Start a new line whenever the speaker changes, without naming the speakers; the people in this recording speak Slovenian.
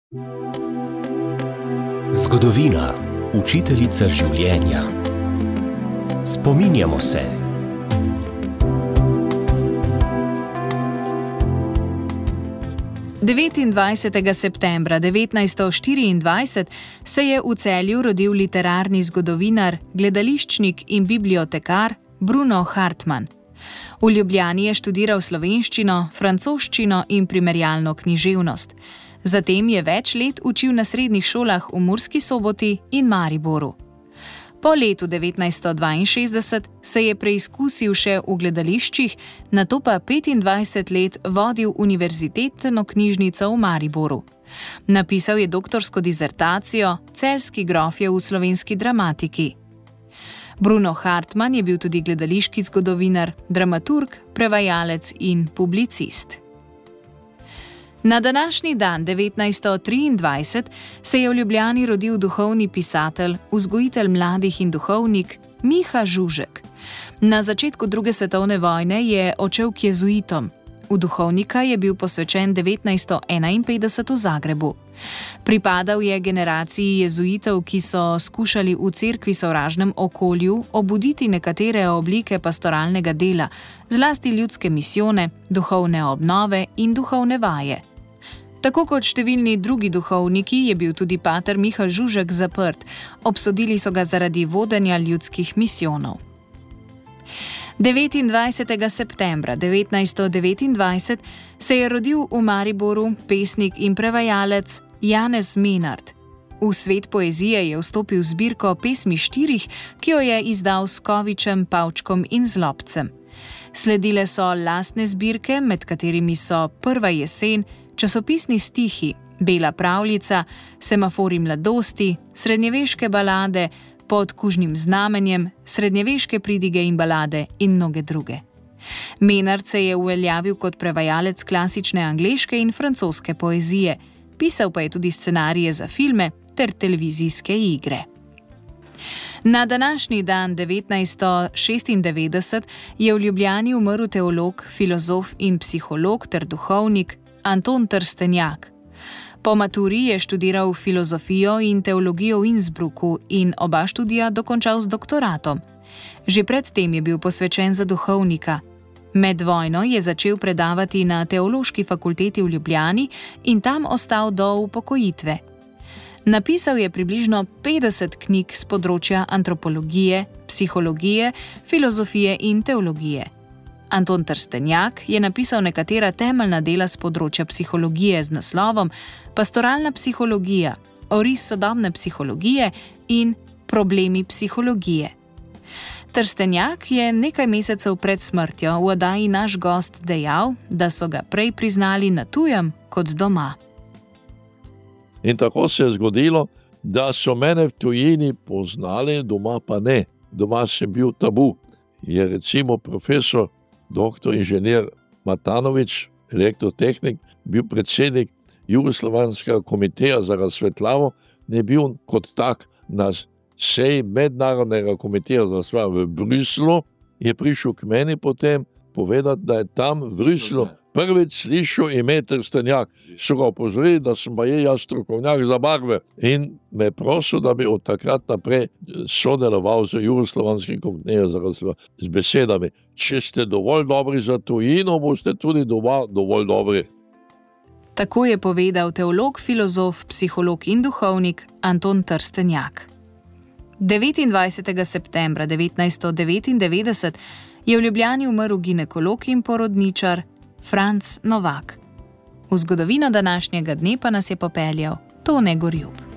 Zgodovina, učiteljica življenja. Spominjamo se.
Devetindvajsetega septembra 1924 se je v Celju rodil literarni zgodovinar, gledališčnik in bibliotekar Bruno Hartmann. V Ljubljani je študiral slovenščino, francoščino in primerjalno književnost. Zatem je več let učil na srednjih šolah v Murski Soboti in Mariboru. Po letu 1962 se je preizkusil še v gledališčih, nato pa 25 let vodil univerzitetno knjižnico v Mariboru. Napisal je doktorsko disertacijo Celjski grofje v slovenski dramatiki. Bruno Hartmann je bil tudi gledališki zgodovinar, dramaturg, prevajalec in publicist. Na današnji dan 1923 se je v Ljubljani rodil duhovni pisatelj, vzgojitelj mladih in duhovnik Miha Žužek. Na začetku druge svetovne vojne je odšel k jezuitom. V duhovnika je bil posvečen 1951 v Zagrebu. Pripadal je generaciji jezuitov, ki so skušali v cerkvi sovražnem okolju obuditi nekatere oblike pastoralnega dela, zlasti ljudske misijone, duhovne obnove in duhovne vaje. Tako kot številni drugi duhovniki je bil tudi pater Miha Žužek zaprt, obsodili so ga zaradi vodenja ljudskih misijonov. 29. septembra 1929 se je rodil v Mariboru pesnik in prevajalec Janez Menard. V svet poezije je vstopil zbirko Pesmi štirih, ki jo je izdal s Kovičem, Pavčkom in Zlobcem. Sledile so lastne zbirke, med katerimi so Prva jesen, časopisni stihi, Bela pravljica, Semafori mladosti, srednjeveške balade, Pod kužnim znamenjem, srednjeveške pridige in balade in mnoge druge. Menard se je uveljavil kot prevajalec klasične angleške in francoske poezije, pisal pa je tudi scenarije za filme ter televizijske igre. Na današnji dan 1996 je v Ljubljani umrl teolog, filozof in psiholog ter duhovnik Anton Trstenjak. Po maturi je študiral filozofijo in teologijo v Innsbrucku in oba študija dokončal z doktoratom. Že predtem je bil posvečen za duhovnika. Med vojno je začel predavati na Teološki fakulteti v Ljubljani in tam ostal do upokojitve. Napisal je približno 50 knjig s področja antropologije, psihologije, filozofije in teologije. Anton Trstenjak je napisal nekatera temeljna dela s področja psihologije z naslovom Pastoralna psihologija, oris sodobne psihologije in Problemi psihologije. Trstenjak je nekaj mesecev pred smrtjo v oddaji Naš gost dejal, da so ga prej priznali na tujem kot doma.
In tako se je zgodilo, da so mene v tujini poznali, doma pa ne. Doma sem bil tabu. Je recimo profesor doktor inženir Matanovič, elektrotehnik, bil predsednik Jugoslovanskega komiteja za razsvetljavo, ne bil kot tak na seji Mednarodnega komiteja za razsvetljavo v Bruslju, je prišel k meni potem povedati, da je tam v Bruslju prvič slišal ime Trstenjak. So ga opozorili, da sem pa jaz strokovnjak za barve in me prosil, da bi od takrat naprej sodeloval z Jugoslovanskim komitejem za razsvetljavo z besedami: če ste dovolj dobri za tujino, boste tudi doma dovolj dobri.
Tako je povedal teolog, filozof, psiholog in duhovnik Anton Trstenjak. 29. septembra 1999 je v Ljubljani umrl ginekolog in porodničar Franc Novak. V zgodovino današnjega dne pa nas je popeljal Tone Gorjup.